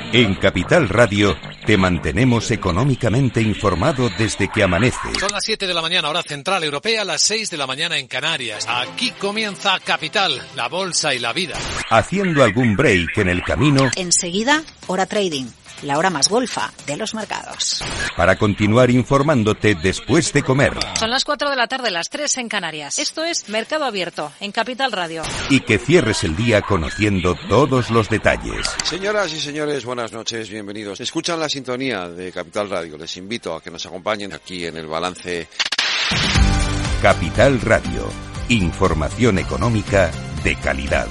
En Capital Radio te mantenemos económicamente informado desde que amanece. Son las 7 de la mañana, hora central europea, las 6 de la mañana en Canarias. Aquí comienza Capital, la bolsa y la vida. Haciendo algún break en el camino. Enseguida, hora trading, la hora más golfa de los mercados. Para continuar informándote después de comer. Son las 4 de la tarde, las 3 en Canarias. Esto es Mercado Abierto, en Capital Radio. Y que cierres el día conociendo todos los detalles. Señoras y señores, buenas noches, bienvenidos. Escuchan la sintonía de Capital Radio. Les invito a que nos acompañen aquí en el balance. Capital Radio. Información económica de calidad.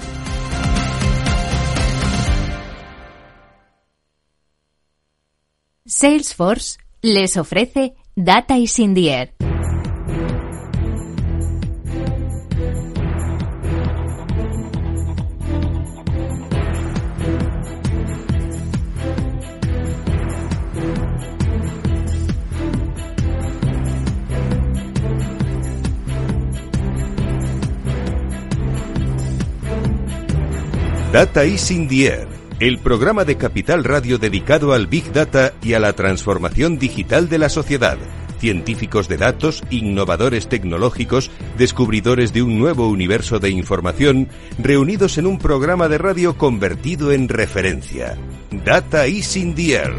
Salesforce les ofrece Data is in the Air. Data is in the Air. El programa de Capital Radio dedicado al Big Data y a la transformación digital de la sociedad. Científicos de datos, innovadores tecnológicos, descubridores de un nuevo universo de información, reunidos en un programa de radio convertido en referencia. Data is in the Air.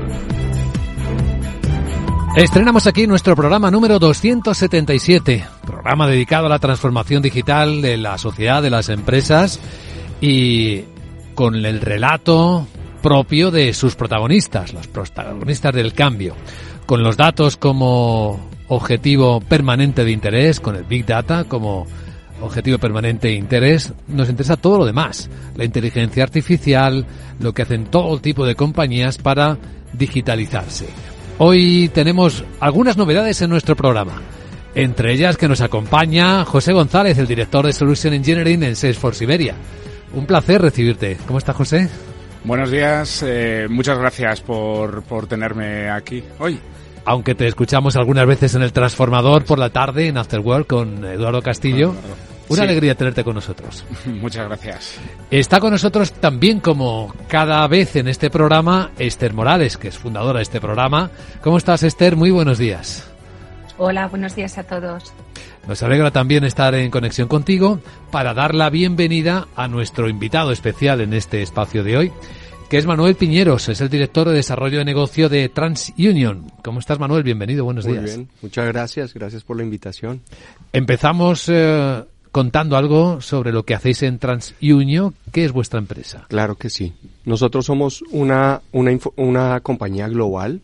Estrenamos aquí nuestro programa número 277, programa dedicado a la transformación digital de la sociedad, de las empresas y con el relato propio de sus protagonistas, los protagonistas del cambio, con los datos como objetivo permanente de interés, con el Big Data como objetivo permanente de interés. Nos interesa todo lo demás, la inteligencia artificial, lo que hacen todo tipo de compañías para digitalizarse. Hoy tenemos algunas novedades en nuestro programa, entre ellas que nos acompaña José González, el director de Solution Engineering en Salesforce Iberia. Un placer recibirte. ¿Cómo está, José? Buenos días, muchas gracias por tenerme aquí hoy. Aunque te escuchamos algunas veces en el Transformador por la tarde, en After Work, con Eduardo Castillo. Una alegría tenerte con nosotros. Muchas gracias. Está con nosotros también, como cada vez en este programa, Esther Morales, que es fundadora de este programa. ¿Cómo estás, Esther? Muy buenos días. Hola, buenos días a todos. Nos alegra también estar en conexión contigo para dar la bienvenida a nuestro invitado especial en este espacio de hoy, que es Manuel Piñeros, es el director de desarrollo de negocio de TransUnion. ¿Cómo estás, Manuel? Bienvenido, buenos días. Muy bien, muchas gracias por la invitación. Empezamos contando algo sobre lo que hacéis en TransUnion. ¿Qué es vuestra empresa? Claro que sí. Nosotros somos una compañía global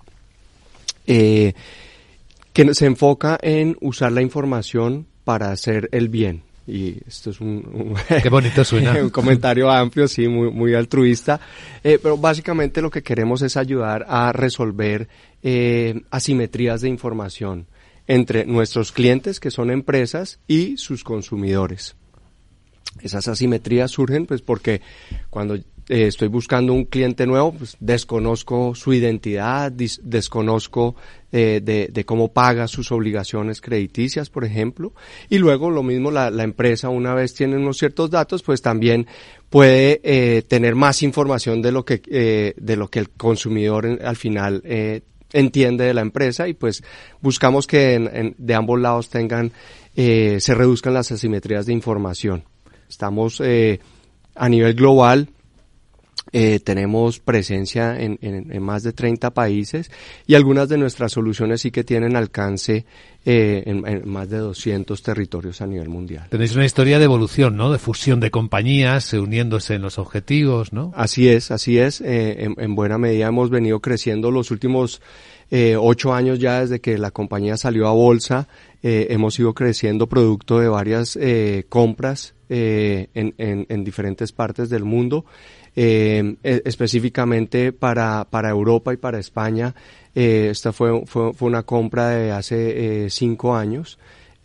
que se enfoca en usar la información para hacer el bien. Y esto es Qué bonito suena. Un comentario amplio, sí, muy altruista. Pero básicamente lo que queremos es ayudar a resolver asimetrías de información entre nuestros clientes, que son empresas, y sus consumidores. Esas asimetrías surgen pues porque cuando estoy buscando un cliente nuevo, pues desconozco su identidad, desconozco de cómo paga sus obligaciones crediticias, por ejemplo, y luego lo mismo la empresa, una vez tiene unos ciertos datos, pues también puede tener más información de lo que el consumidor al final entiende de la empresa, y pues buscamos que de ambos lados se reduzcan las asimetrías de información. Estamos a nivel global. Tenemos presencia en más de 30 países, y algunas de nuestras soluciones sí que tienen alcance en más de 200 territorios a nivel mundial. Tenéis una historia de evolución, ¿no? De fusión de compañías, uniéndose en los objetivos, ¿no? Así es. En buena medida hemos venido creciendo los últimos 8 años ya desde que la compañía salió a bolsa. Hemos ido creciendo producto de varias compras en diferentes partes del mundo. Específicamente para Europa y para España, esta fue una compra de hace 5 años,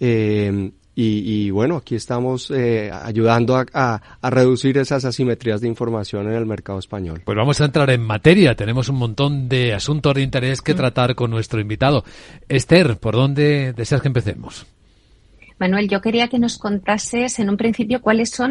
y bueno, aquí estamos ayudando a reducir esas asimetrías de información en el mercado español. Pues vamos a entrar en materia, tenemos un montón de asuntos de interés que tratar con nuestro invitado. Esther, ¿por dónde deseas que empecemos? Manuel, yo quería que nos contases en un principio cuáles son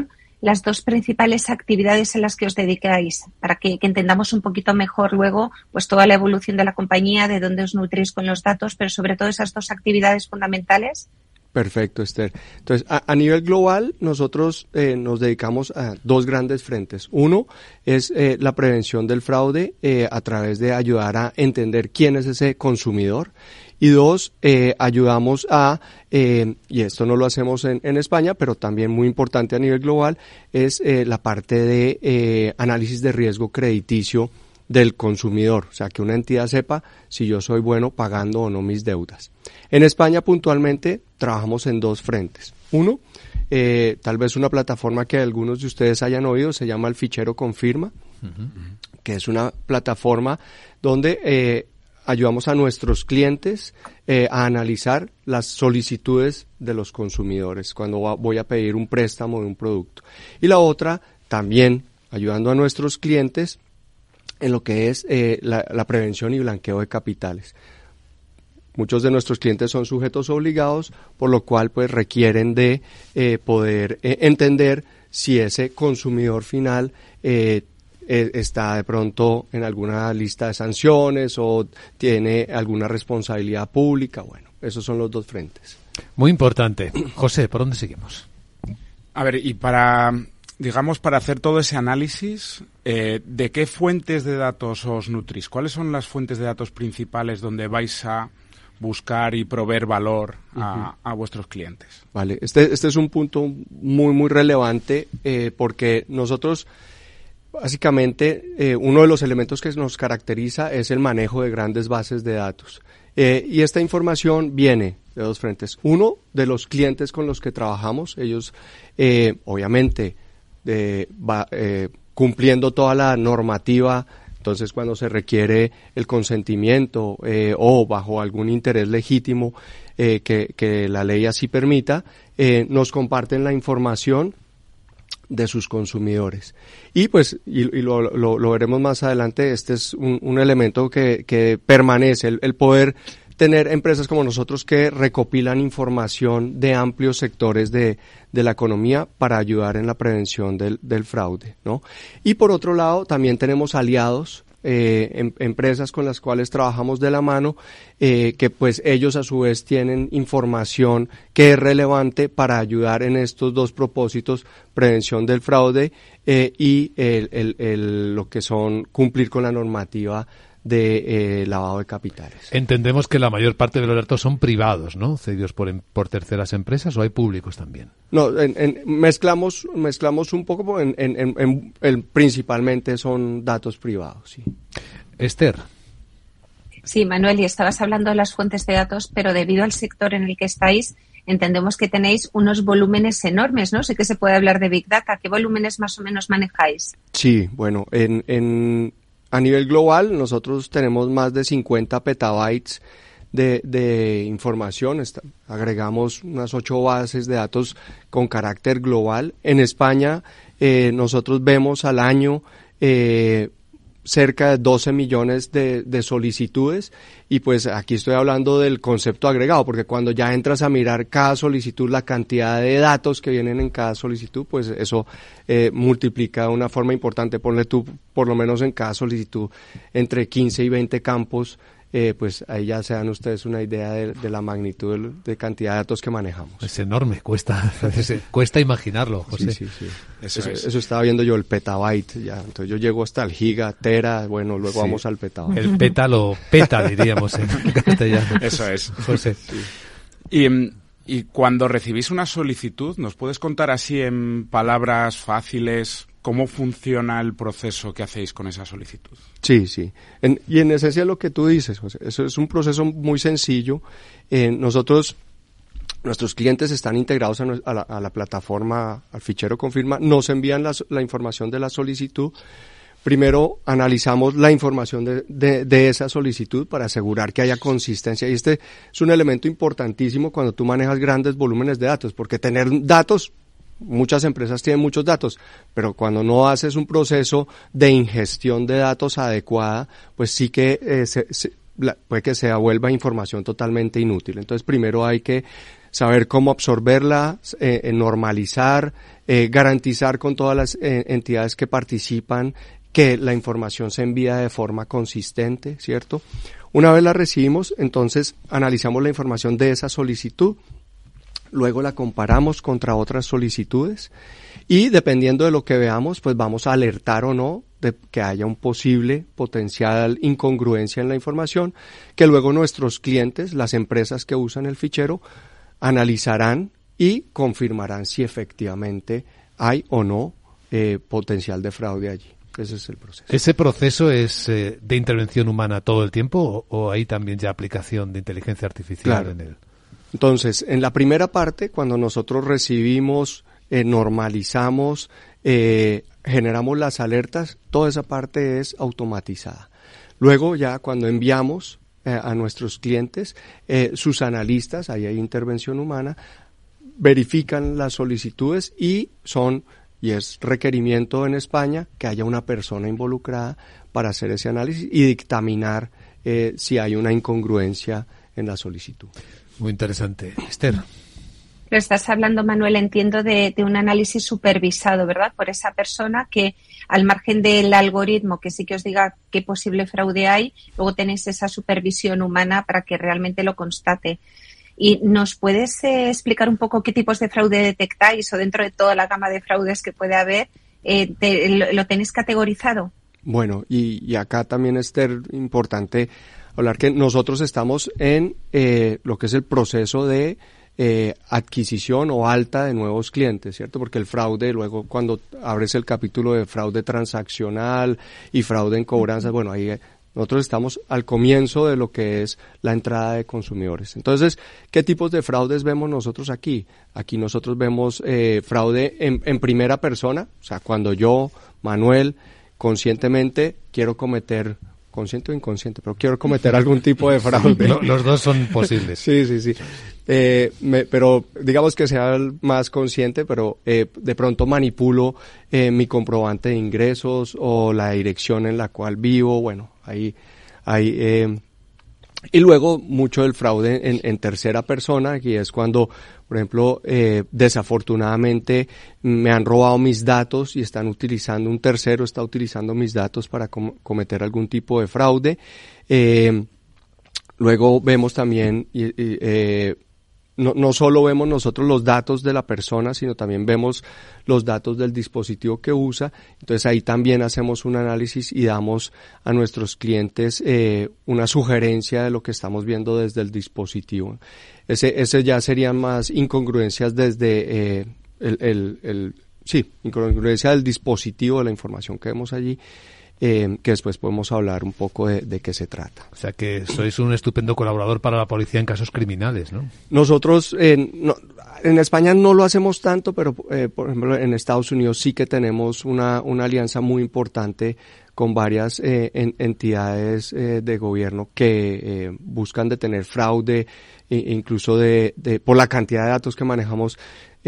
las dos principales actividades en las que os dedicáis, para que entendamos un poquito mejor luego pues toda la evolución de la compañía, de dónde os nutrís con los datos, pero sobre todo esas dos actividades fundamentales. Perfecto, Esther. Entonces, a nivel global, nosotros nos dedicamos a dos grandes frentes. Uno es la prevención del fraude a través de ayudar a entender quién es ese consumidor. Y dos, ayudamos y esto no lo hacemos en España, pero también muy importante a nivel global, es la parte de análisis de riesgo crediticio del consumidor, o sea, que una entidad sepa si yo soy bueno pagando o no mis deudas. En España puntualmente trabajamos en dos frentes. Uno, tal vez una plataforma que algunos de ustedes hayan oído, se llama el Fichero Confirma, que es una plataforma donde ayudamos a nuestros clientes a analizar las solicitudes de los consumidores cuando voy a pedir un préstamo de un producto. Y la otra, también ayudando a nuestros clientes en lo que es la prevención y blanqueo de capitales. Muchos de nuestros clientes son sujetos obligados, por lo cual pues requieren de poder entender si ese consumidor final está de pronto en alguna lista de sanciones o tiene alguna responsabilidad pública. Bueno, esos son los dos frentes. Muy importante. José, ¿por dónde seguimos? A ver, y para hacer todo ese análisis, ¿de qué fuentes de datos os nutrís? ¿Cuáles son las fuentes de datos principales donde vais a buscar y proveer valor a vuestros clientes? Vale, este es un punto muy, muy relevante porque nosotros, básicamente, uno de los elementos que nos caracteriza es el manejo de grandes bases de datos. Y esta información viene de dos frentes. Uno, de los clientes con los que trabajamos. Ellos, obviamente, cumpliendo toda la normativa. Entonces, cuando se requiere el consentimiento o bajo algún interés legítimo que la ley así permita, nos comparten la información de sus consumidores. Y pues, y lo veremos más adelante, este es un elemento que permanece, el poder tener empresas como nosotros que recopilan información de amplios sectores de la economía para ayudar en la prevención del fraude, ¿no? Y por otro lado, también tenemos aliados, empresas con las cuales trabajamos de la mano, que pues ellos a su vez tienen información que es relevante para ayudar en estos dos propósitos, prevención del fraude y lo que son cumplir con la normativa de lavado de capitales. Entendemos que la mayor parte de los datos son privados, ¿no? Cedidos por terceras empresas, ¿o hay públicos también? No, mezclamos un poco, principalmente son datos privados, sí. Esther. Sí, Manuel, y estabas hablando de las fuentes de datos, pero debido al sector en el que estáis, entendemos que tenéis unos volúmenes enormes, ¿no? Sé que se puede hablar de Big Data. ¿Qué volúmenes más o menos manejáis? Sí, bueno, a nivel global, nosotros tenemos más de 50 petabytes de información. Agregamos unas 8 bases de datos con carácter global. En España, nosotros vemos al año cerca de 12 millones de solicitudes, y pues aquí estoy hablando del concepto agregado, porque cuando ya entras a mirar cada solicitud, la cantidad de datos que vienen en cada solicitud, pues eso multiplica de una forma importante. Ponle tú, por lo menos en cada solicitud, entre 15 y 20 campos, pues ahí ya se dan ustedes una idea de la magnitud de cantidad de datos que manejamos. Es enorme, cuesta imaginarlo, José. Sí. Eso estaba viendo yo, el petabyte, ya. Entonces yo llego hasta el giga, tera, bueno, luego vamos al petabyte. El peta lo peta, diríamos en castellano. Eso es. José. Sí. Y cuando recibís una solicitud, ¿nos puedes contar así en palabras fáciles cómo funciona el proceso que hacéis con esa solicitud? Sí. Y en esencia lo que tú dices, José, eso es un proceso muy sencillo. Nuestros clientes están integrados a la plataforma, al fichero Confirma, nos envían la información de la solicitud. Primero analizamos la información de esa solicitud para asegurar que haya consistencia, y este es un elemento importantísimo cuando tú manejas grandes volúmenes de datos, porque tener datos, muchas empresas tienen muchos datos, pero cuando no haces un proceso de ingestión de datos adecuada, pues sí que puede que se vuelva información totalmente inútil. Entonces primero hay que saber cómo absorberla, normalizar, garantizar con todas las entidades que participan que la información se envía de forma consistente, ¿cierto? Una vez la recibimos, entonces analizamos la información de esa solicitud, luego la comparamos contra otras solicitudes y dependiendo de lo que veamos, pues vamos a alertar o no de que haya un posible potencial incongruencia en la información, que luego nuestros clientes, las empresas que usan el fichero, analizarán y confirmarán si efectivamente hay o no potencial de fraude allí. Ese es el proceso. ¿Ese proceso es de intervención humana todo el tiempo o hay también ya aplicación de inteligencia artificial claro. en él? Entonces, en la primera parte, cuando nosotros recibimos, normalizamos, generamos las alertas, toda esa parte es automatizada. Luego ya cuando enviamos a nuestros clientes, sus analistas, ahí hay intervención humana, verifican las solicitudes y es requerimiento en España que haya una persona involucrada para hacer ese análisis y dictaminar si hay una incongruencia en la solicitud. Muy interesante. Esther. Lo estás hablando, Manuel, entiendo de un análisis supervisado, ¿verdad? Por esa persona que, al margen del algoritmo que sí que os diga qué posible fraude hay, luego tenéis esa supervisión humana para que realmente lo constate. ¿Y nos puedes explicar un poco qué tipos de fraude detectáis o dentro de toda la gama de fraudes que puede haber, lo tenéis categorizado? Bueno, y acá también, Esther, importante hablar que nosotros estamos en lo que es el proceso de adquisición o alta de nuevos clientes, ¿cierto? Porque el fraude, luego cuando abres el capítulo de fraude transaccional y fraude en cobranzas, bueno, ahí nosotros estamos al comienzo de lo que es la entrada de consumidores. Entonces, ¿qué tipos de fraudes vemos nosotros aquí? Aquí nosotros vemos fraude en primera persona, o sea, cuando yo, Manuel, conscientemente quiero cometer, consciente o inconsciente, pero quiero cometer algún tipo de fraude. Los dos son posibles. Sí. Pero digamos que sea el más consciente, pero de pronto manipulo mi comprobante de ingresos o la dirección en la cual vivo, bueno, ahí y luego mucho del fraude en tercera persona, que es cuando, por ejemplo, desafortunadamente me han robado mis datos y un tercero está utilizando mis datos para cometer algún tipo de fraude. Luego vemos también, no solo vemos nosotros los datos de la persona, sino también vemos los datos del dispositivo que usa. Entonces ahí también hacemos un análisis y damos a nuestros clientes una sugerencia de lo que estamos viendo desde el dispositivo. Ese ya serían más incongruencias desde incongruencia del dispositivo, de la información que vemos allí. Que después podemos hablar un poco de qué se trata. O sea que sois un estupendo colaborador para la policía en casos criminales, ¿no? Nosotros en España no lo hacemos tanto, pero por ejemplo en Estados Unidos sí que tenemos una alianza muy importante con varias entidades de gobierno que buscan detener fraude, incluso por la cantidad de datos que manejamos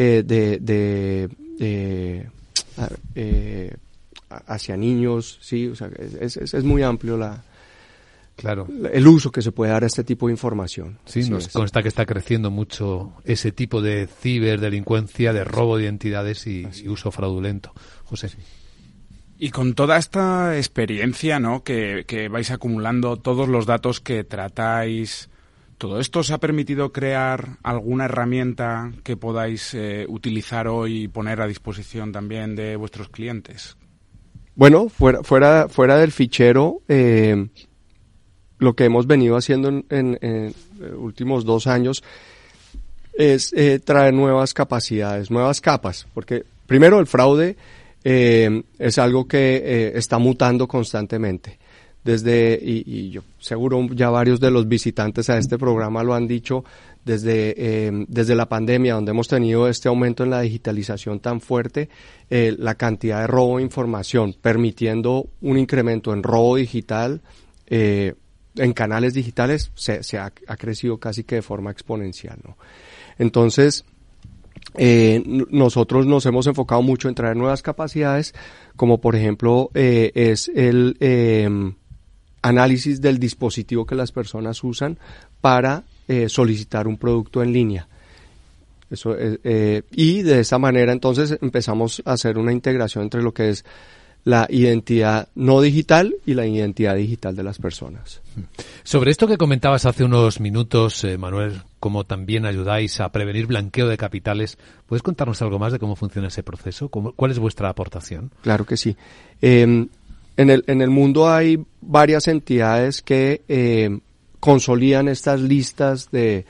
hacia niños, sí, o sea, es muy amplio el uso que se puede dar a este tipo de información. Sí, nos consta que está creciendo mucho ese tipo de ciberdelincuencia, de robo de identidades y uso fraudulento. José. Y con toda esta experiencia, ¿no?, que vais acumulando, todos los datos que tratáis, ¿todo esto os ha permitido crear alguna herramienta que podáis utilizar hoy y poner a disposición también de vuestros clientes? Bueno, fuera del fichero, lo que hemos venido haciendo en últimos 2 años es traer nuevas capacidades, nuevas capas, porque primero el fraude es algo que está mutando constantemente. Y yo seguro ya varios de los visitantes a este programa lo han dicho, desde la pandemia, donde hemos tenido este aumento en la digitalización tan fuerte, la cantidad de robo de información, permitiendo un incremento en robo digital, en canales digitales, se ha crecido casi que de forma exponencial, ¿no? Entonces, nosotros nos hemos enfocado mucho en traer nuevas capacidades, como por ejemplo, es el análisis del dispositivo que las personas usan para solicitar un producto en línea. Y de esa manera entonces empezamos a hacer una integración entre lo que es la identidad no digital y la identidad digital de las personas. Sobre esto que comentabas hace unos minutos, Manuel, cómo también ayudáis a prevenir blanqueo de capitales, ¿puedes contarnos algo más de cómo funciona ese proceso? ¿Cuál es vuestra aportación? Claro que sí. En el mundo hay varias entidades que consolidan estas listas que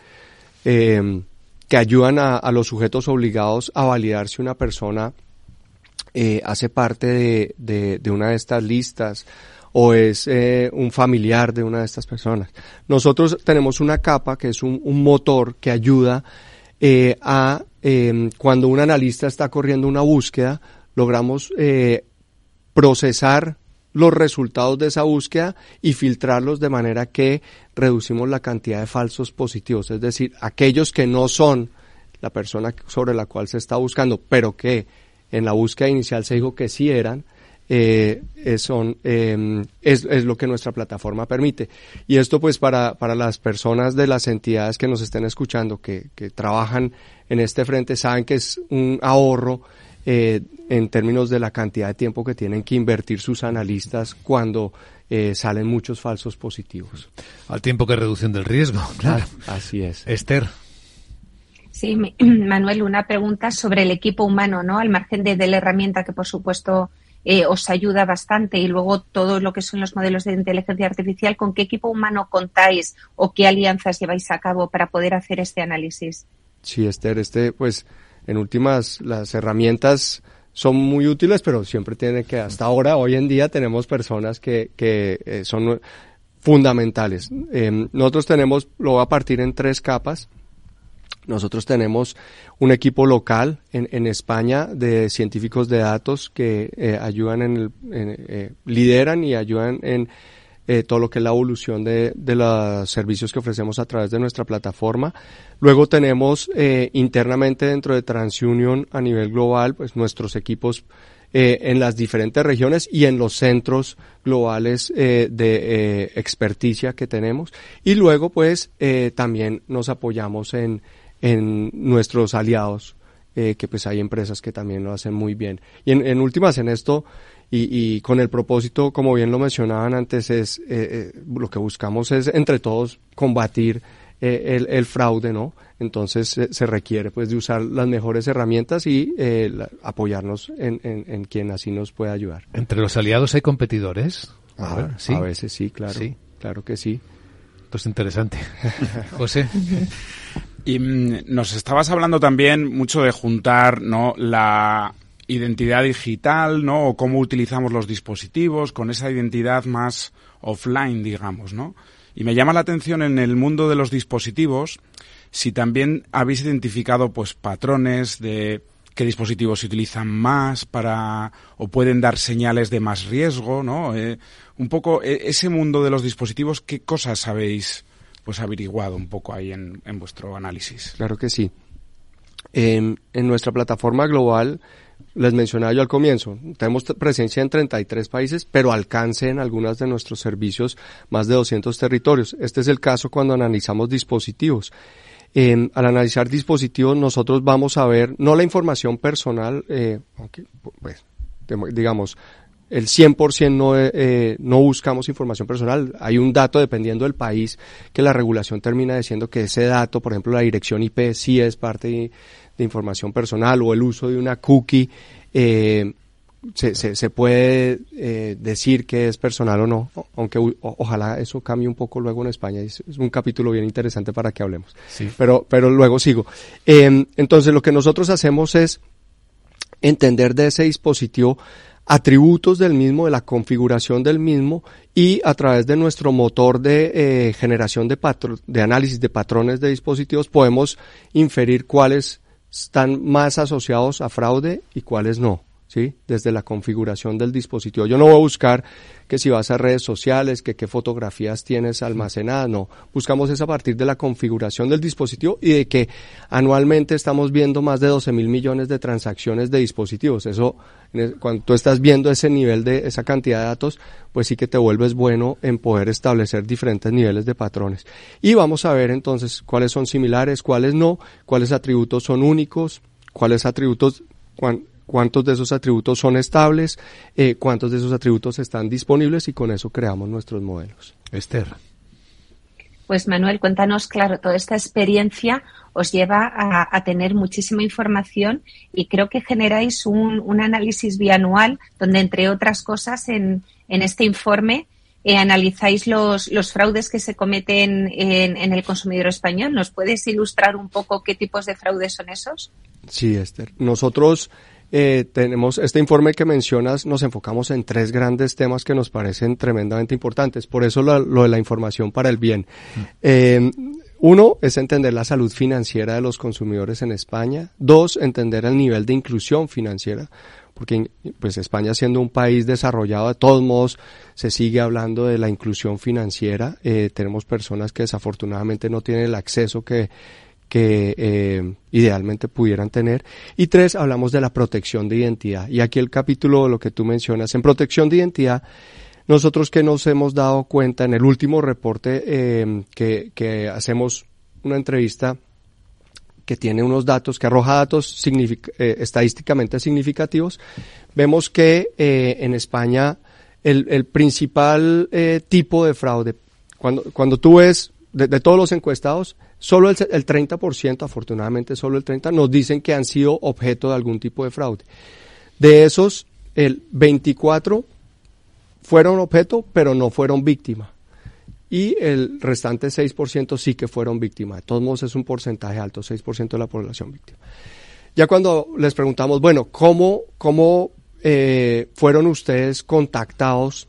ayudan a los sujetos obligados a validar si una persona hace parte de una de estas listas o es un familiar de una de estas personas. Nosotros tenemos una capa que es un motor que ayuda cuando un analista está corriendo una búsqueda, logramos procesar los resultados de esa búsqueda y filtrarlos de manera que reducimos la cantidad de falsos positivos, es decir, aquellos que no son la persona sobre la cual se está buscando, pero que en la búsqueda inicial se dijo que sí eran, es lo que nuestra plataforma permite. Y esto pues para las personas de las entidades que nos estén escuchando, que trabajan en este frente, saben que es un ahorro en términos de la cantidad de tiempo que tienen que invertir sus analistas cuando salen muchos falsos positivos. Al tiempo que reducción del riesgo, claro. Así es. Esther. Sí, Manuel, una pregunta sobre el equipo humano, ¿no? Al margen de la herramienta que, por supuesto, os ayuda bastante, y luego todo lo que son los modelos de inteligencia artificial, ¿con qué equipo humano contáis o qué alianzas lleváis a cabo para poder hacer este análisis? Sí, Esther, pues, en últimas, las herramientas son muy útiles, pero siempre tiene que, hasta ahora, hoy en día, tenemos personas que son fundamentales. Nosotros lo voy a partir en 3 capas. Nosotros tenemos un equipo local en España de científicos de datos que ayudan lideran y ayudan en todo lo que es la evolución de los servicios que ofrecemos a través de nuestra plataforma. Luego tenemos internamente dentro de TransUnion a nivel global, pues nuestros equipos en las diferentes regiones y en los centros globales de experticia que tenemos. Y luego pues también nos apoyamos en nuestros aliados, que pues hay empresas que también lo hacen muy bien. Y en últimas, en esto, y con el propósito, como bien lo mencionaban antes, es lo que buscamos es entre todos combatir el fraude, ¿no? Entonces se requiere pues de usar las mejores herramientas y apoyarnos en quien así nos pueda ayudar. ¿Entre los aliados hay competidores? ¿Sí? A veces sí, claro. Sí. Claro que sí. Esto es interesante. José. Y nos estabas hablando también mucho de juntar, ¿no?, la identidad digital, ¿no?, o cómo utilizamos los dispositivos con esa identidad más offline, digamos, ¿no? Y me llama la atención en el mundo de los dispositivos si también habéis identificado pues patrones de qué dispositivos se utilizan más o pueden dar señales de más riesgo, ¿no? Un poco ese mundo de los dispositivos, ¿qué cosas habéis pues averiguado un poco ahí en vuestro análisis? Claro que sí. En nuestra plataforma global, les mencionaba yo al comienzo, tenemos presencia en 33 países, pero alcance en algunos de nuestros servicios más de 200 territorios. Este es el caso cuando analizamos dispositivos. Al analizar dispositivos, nosotros vamos a ver no la información personal, aunque pues, digamos, el 100% no buscamos información personal. Hay un dato, dependiendo del país, que la regulación termina diciendo que ese dato, por ejemplo, la dirección IP, sí es parte de información personal, o el uso de una cookie, se puede decir que es personal o no, aunque ojalá eso cambie un poco luego en España. Es un capítulo bien interesante para que hablemos. Sí. Pero luego sigo. Entonces, lo que nosotros hacemos es entender de ese dispositivo atributos del mismo, de la configuración del mismo, y a través de nuestro motor de generación de análisis de patrones de dispositivos podemos inferir cuáles están más asociados a fraude y cuáles no. ¿sí? Desde la configuración del dispositivo. Yo no voy a buscar que si vas a redes sociales, que qué fotografías tienes almacenadas, no. Buscamos es a partir de la configuración del dispositivo y de que anualmente estamos viendo más de 12.000 millones de transacciones de dispositivos. Eso, cuando tú estás viendo ese nivel de esa cantidad de datos, pues sí que te vuelves bueno en poder establecer diferentes niveles de patrones. Y vamos a ver entonces cuáles son similares, cuáles no, cuáles atributos son únicos, cuáles atributos, cuántos de esos atributos son estables, cuántos de esos atributos están disponibles, y con eso creamos nuestros modelos. Esther. Pues Manuel, cuéntanos, claro, toda esta experiencia os lleva a tener muchísima información y creo que generáis un análisis bianual donde, entre otras cosas, en este informe analizáis los fraudes que se cometen en el consumidor español. ¿Nos puedes ilustrar un poco qué tipos de fraudes son esos? Sí, Esther. Nosotros tenemos este informe que mencionas, nos enfocamos en 3 grandes temas que nos parecen tremendamente importantes. Por eso lo de la información para el bien. Uno es entender la salud financiera de los consumidores en España. 2, entender el nivel de inclusión financiera, porque pues España, siendo un país desarrollado, de todos modos se sigue hablando de la inclusión financiera. Tenemos personas que desafortunadamente no tienen el acceso que idealmente pudieran tener. Y 3, hablamos de la protección de identidad. Y aquí el capítulo, lo que tú mencionas, en protección de identidad, nosotros que nos hemos dado cuenta en el último reporte que hacemos una entrevista que tiene unos datos, que arroja datos estadísticamente significativos, vemos que en España el principal tipo de fraude, cuando tú ves de todos los encuestados, solo el 30%, afortunadamente solo el 30%, nos dicen que han sido objeto de algún tipo de fraude. De esos, el 24% fueron objeto, pero no fueron víctima. Y el restante 6% sí que fueron víctimas. De todos modos es un porcentaje alto, 6% de la población víctima. Ya cuando les preguntamos, bueno, ¿cómo fueron ustedes contactados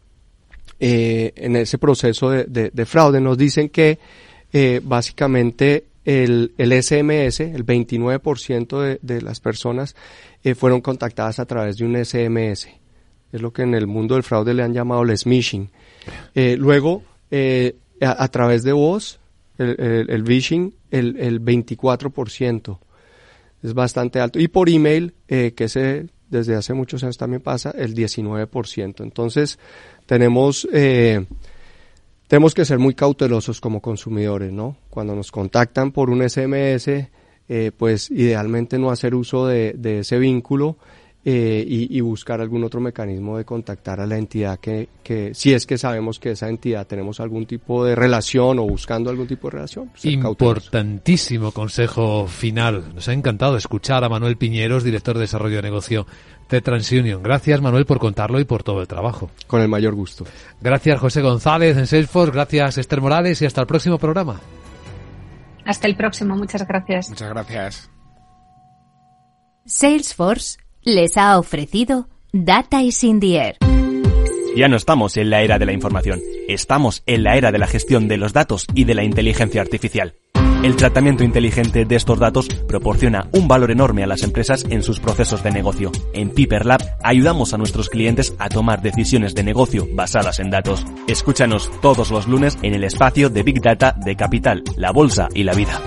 en ese proceso de fraude? Nos dicen que básicamente el SMS, el 29% de las personas fueron contactadas a través de un SMS. Es lo que en el mundo del fraude le han llamado el smishing. Luego, a través de voz, el phishing, el 24%. Es bastante alto. Y por email, que ese desde hace muchos años también pasa, el 19%. Entonces, tenemos que ser muy cautelosos como consumidores, ¿no? Cuando nos contactan por un SMS, pues idealmente no hacer uso de ese vínculo y buscar algún otro mecanismo de contactar a la entidad que si es que sabemos que esa entidad tenemos algún tipo de relación o buscando algún tipo de relación. Importantísimo consejo final. Nos ha encantado escuchar a Manuel Piñeros, director de Desarrollo de Negocio de TransUnion. Gracias, Manuel, por contarlo y por todo el trabajo. Con el mayor gusto. Gracias, José González en Salesforce. Gracias, Esther Morales, y hasta el próximo programa. Hasta el próximo. Muchas gracias. Muchas gracias. Salesforce les ha ofrecido Data is in the Air. Ya no estamos en la era de la información, estamos en la era de la gestión de los datos y de la inteligencia artificial. El tratamiento inteligente de estos datos proporciona un valor enorme a las empresas en sus procesos de negocio. En Piper Lab ayudamos a nuestros clientes a tomar decisiones de negocio basadas en datos. Escúchanos todos los lunes en el espacio de Big Data de Capital, la Bolsa y la Vida.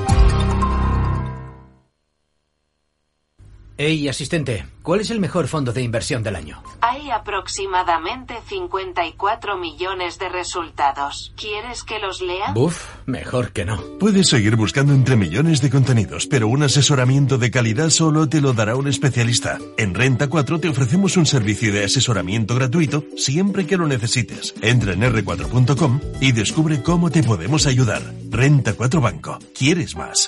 Hey, asistente, ¿cuál es el mejor fondo de inversión del año? Hay aproximadamente 54 millones de resultados. ¿Quieres que los lea? Buf, mejor que no. Puedes seguir buscando entre millones de contenidos, pero un asesoramiento de calidad solo te lo dará un especialista. En Renta 4 te ofrecemos un servicio de asesoramiento gratuito siempre que lo necesites. Entra en r4.com y descubre cómo te podemos ayudar. Renta 4 Banco. ¿Quieres más?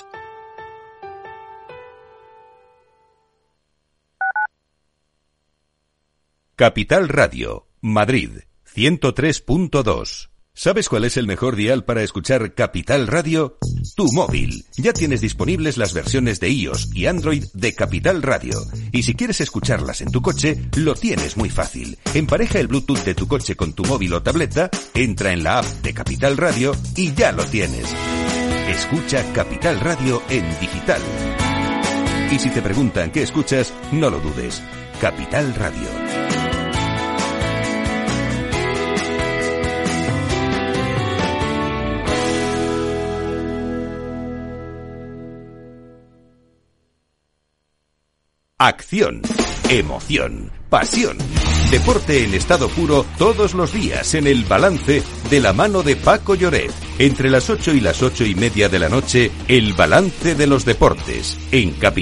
Capital Radio, Madrid, 103.2. ¿Sabes cuál es el mejor dial para escuchar Capital Radio? Tu móvil. Ya tienes disponibles las versiones de iOS y Android de Capital Radio. Y si quieres escucharlas en tu coche, lo tienes muy fácil. Empareja el Bluetooth de tu coche con tu móvil o tableta, entra en la app de Capital Radio y ya lo tienes. Escucha Capital Radio en digital. Y si te preguntan qué escuchas, no lo dudes. Capital Radio. Acción, emoción, pasión. Deporte en estado puro todos los días en El Balance de la mano de Paco Lloret. Entre las 8 y las 8:30 de la noche, El Balance de los Deportes en Capital